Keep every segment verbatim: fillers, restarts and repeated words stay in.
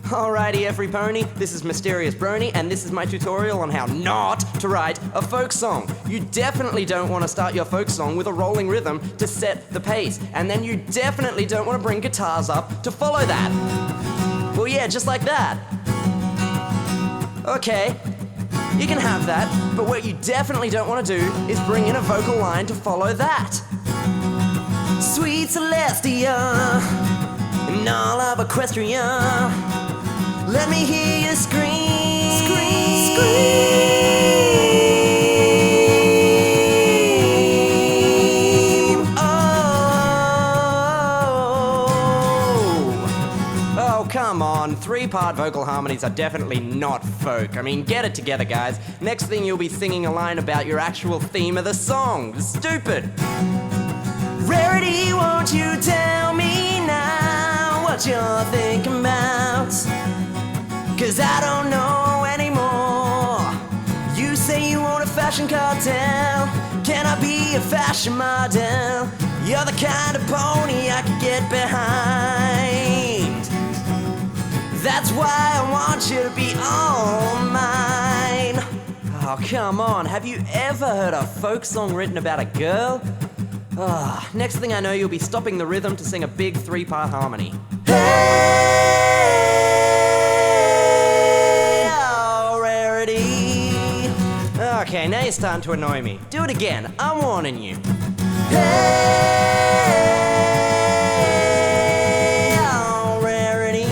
Alrighty, every pony, this is Mysterious Brony, and this is my tutorial on how not to write a folk song. You definitely don't want to start your folk song with a rolling rhythm to set the pace, and then you definitely don't want to bring guitars up to follow that. Well, yeah, just like that. Okay, you can have that, but what you definitely don't want to do is bring in a vocal line to follow that. Sweet Celestia, and all of Equestria, let me hear you scream, scream, scream. Oh, oh, come on. Three-part vocal harmonies are definitely not folk. I mean, get it together, guys. Next thing you'll be singing a line about your actual theme of the song. Stupid. Rarity, won't you tell me now what you're thinking about? 'Cause I don't know anymore. You say you want a fashion cartel. Can I be a fashion model? You're the kind of pony I could get behind. That's why I want you to be all mine. Oh, come on. Have you ever heard a folk song written about a girl? Ah, next thing I know, you'll be stopping the rhythm to sing a big three-part harmony. Hey, oh, Rarity. Okay, now you're starting to annoy me. Do it again. I'm warning you. Hey, oh, Rarity.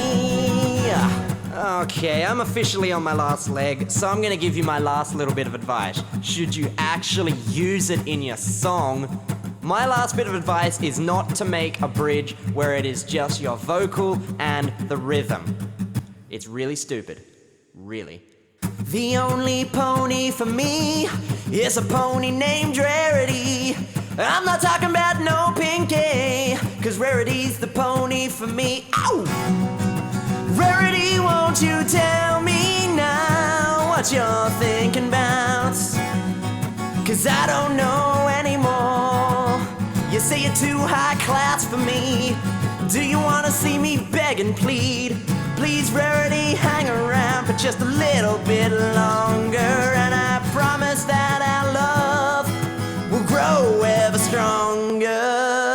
Okay, I'm officially on my last leg, so I'm gonna give you my last little bit of advice. Should you actually use it in your song, my last bit of advice is not to make a bridge where it is just your vocal and the rhythm. It's really stupid. Really. The only pony for me is a pony named Rarity. I'm not talking about no Pinky, 'cause Rarity's the pony for me. Ow! Rarity, won't you tell me now what you're thinking about? 'Cause I don't know anymore. You say you're too high class for me. Do you wanna see me beg and plead? Please, Rarity, hang around for just a little bit longer, and I promise that our love will grow ever stronger.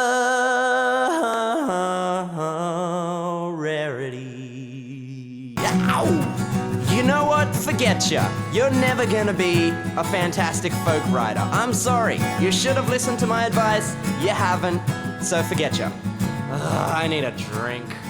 Rarity. Ow! You know what? Forget ya. You're never gonna be a fantastic folk writer. I'm sorry. You should have listened to my advice. You haven't. So forget ya. Ugh, I need a drink.